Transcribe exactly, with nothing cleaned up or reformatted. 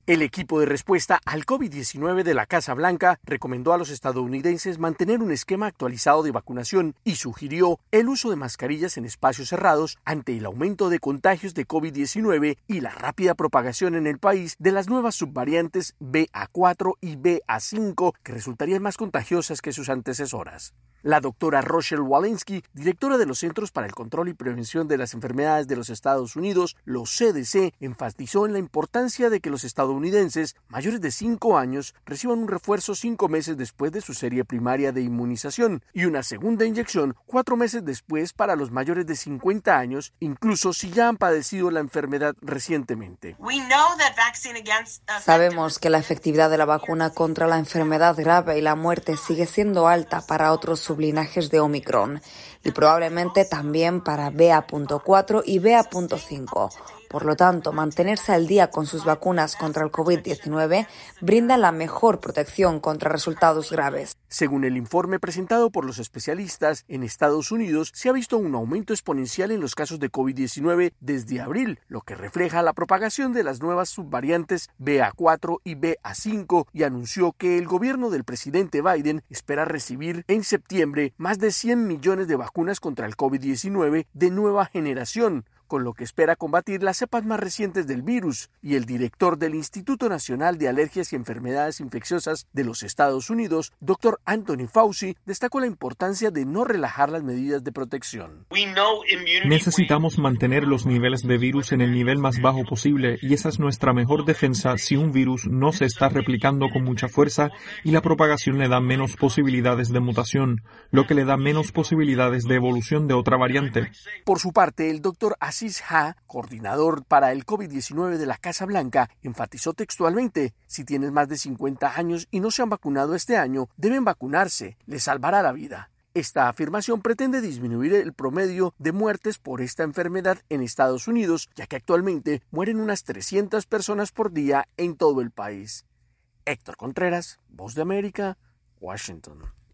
El equipo de respuesta al COVID diecinueve de la Casa Blanca recomendó a los estadounidenses mantener un esquema actualizado de vacunación y sugirió el uso de mascarillas en espacios cerrados ante el aumento de contagios de COVID diecinueve y la rápida propagación en el país de las nuevas subvariantes B A cuatro y B A cinco que resultarían más contagiosas que sus antecesoras. La doctora Rochelle Walensky, directora de los Centros para el Control y Prevención de las Enfermedades de los Estados Unidos, los C D C, enfatizó en la importancia de que los estadounidenses mayores de cinco años reciban un refuerzo cinco meses después de su serie primaria de inmunización y una segunda inyección cuatro meses después para los mayores de cincuenta años, incluso si ya han padecido la enfermedad recientemente. Sabemos que la efectividad de la vacuna contra la enfermedad grave y la muerte sigue siendo alta para otros sublinajes de Omicron y probablemente también para B A cuatro y B A cinco. Por lo tanto, mantenerse al día con sus vacunas contra el COVID diecinueve brinda la mejor protección contra resultados graves. Según el informe presentado por los especialistas, en Estados Unidos se ha visto un aumento exponencial en los casos de COVID diecinueve desde abril, lo que refleja la propagación de las nuevas subvariantes B A cuatro y B A cinco, y anunció que el gobierno del presidente Biden espera recibir en septiembre más de cien millones de vacunas contra el COVID diecinueve de nueva generación, con lo que espera combatir las cepas más recientes del virus, y el director del Instituto Nacional de Alergias y Enfermedades Infecciosas de los Estados Unidos, doctor Anthony Fauci, destacó la importancia de no relajar las medidas de protección. Necesitamos mantener los niveles de virus en el nivel más bajo posible, y esa es nuestra mejor defensa si un virus no se está replicando con mucha fuerza y la propagación le da menos posibilidades de mutación, lo que le da menos posibilidades de evolución de otra variante. Por su parte, el doctor Aziz Ha, coordinador para el COVID diecinueve de la Casa Blanca, enfatizó textualmente: si tienes más de cincuenta años y no se han vacunado este año, deben vacunarse, les salvará la vida. Esta afirmación pretende disminuir el promedio de muertes por esta enfermedad en Estados Unidos, ya que actualmente mueren unas trescientas personas por día en todo el país. Héctor Contreras, Voz de América, Washington.